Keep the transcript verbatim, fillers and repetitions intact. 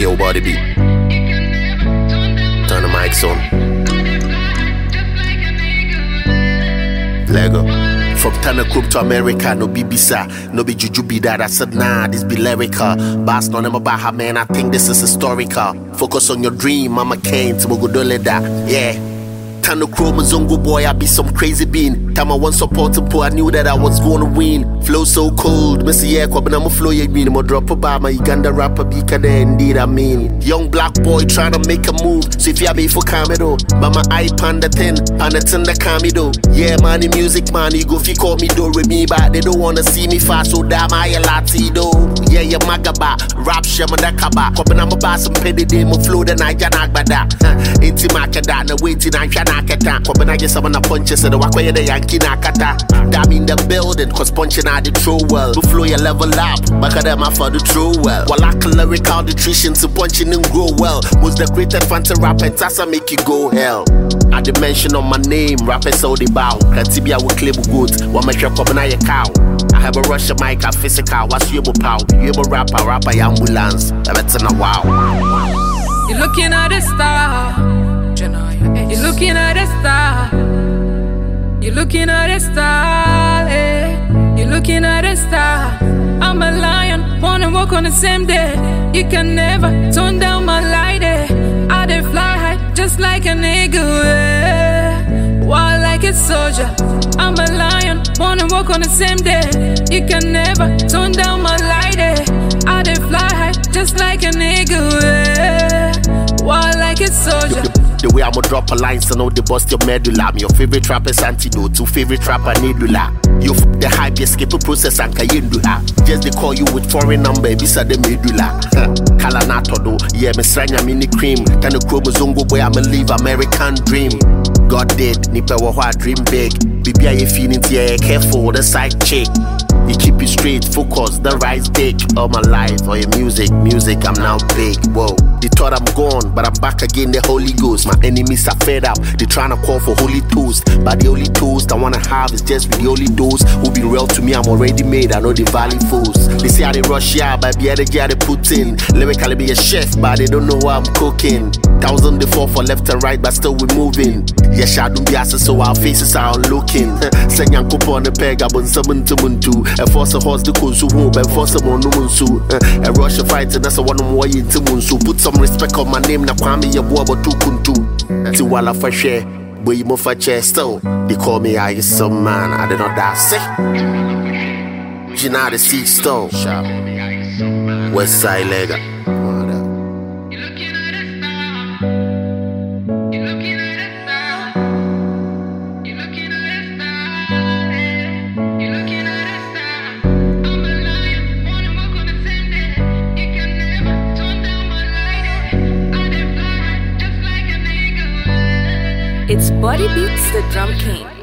Yo, body beat. Turn the mics on. Lego. From Tanakrup to America, no B B S A, no be Juju be that. I said, nah, this be lyrical. Bass on them about her, man, I think this is historical. Focus on your dream, Mama Kane, to Mogodole da. Yeah. Tanakrup, Zongo boy, I be some crazy bean. Time I want support to pull, I knew that I was gonna win. Flow so cold, Missy yeah, but I'm a flow, you mean, I'm a drop about my Uganda rapper, because indeed I mean. Young black boy trying to make a move, so if you have me for Camero, Mama I panda ten, panda ten the Camido. Yeah, man, the music man, you go fi call me do with me, but they don't wanna see me fast, so damn I a latido. Yeah, yeah, magaba, rap shema da kaba, but I'm a bass and petty day, my flow, then I can act bada. Inti makada, na waiting, I can akata, but I just want to punch us, and the wakwe the Yankee nakata. Damn in the building, cause punching out the true well. To flow your level up, back at them for the true well. While I can lyrical nutrition to punching and grow well. Was the greatest fan to rap and tassa make you go hell. At the mention of my name, rappers so they bow. Kratibia will claim good, one make your pop and I cow. I have a Russian mic, a physical, what's your pow? You a rapper, rapper, ambulance. That's in a wow. You're looking at a star. You're looking at a star. You're looking at a star. Eh? You're looking at a star. I'm a lion, wanna walk on the same day. You can never turn down my light. Eh? I dey fly high, just like an eagle. Eh? Wild like a soldier. I'm a lion, wanna walk on the same day. You can never turn down my light. Eh? I dey fly high, just like an eagle. Eh? Wild like a soldier. The way I'ma drop a line, so know they bust your medulla. I'm your favorite rapper's antidote to favorite rapper Nedula. You f the hype, you skip a process and kayendula. Just they call you with foreign number, bisa the medulla. Kalanato do, yeah, me sranya mini cream. Tanakrup Zongo boy, I'ma live American dream. God did, nipa wa dream big. Baby, I feeling yeah, careful with the side chick. You keep it straight, focus, the right stick. All my life, all your music, music, I'm now big. Whoa, they thought I'm gone, but I'm back again, the Holy Ghost. My enemies are fed up, they tryna call for holy toast. But the only toast I wanna have is just with the only dose. Who be real to me, I'm already made, I know the valley fools. They say how they rush, yeah, but the energy they put in. Lyrically be a chef, but they don't know what I'm cooking. Thousand they fall for left and right, but still we moving. Yes, I don't be asked, so our faces are looking. Send young couple on the peg, I'm on seven to two. And force a horse to go to home, and force a one woman so. And rush a fight, and that's a one more into Munsu. Put some respect on my name, na kwame ya boy, but two kuntu. To walla for share, but you move for chair still. They call me I is some man, I don't know that sick. Gina the Sea Stone, West Side Lega. It's Body Beats, the Drum King.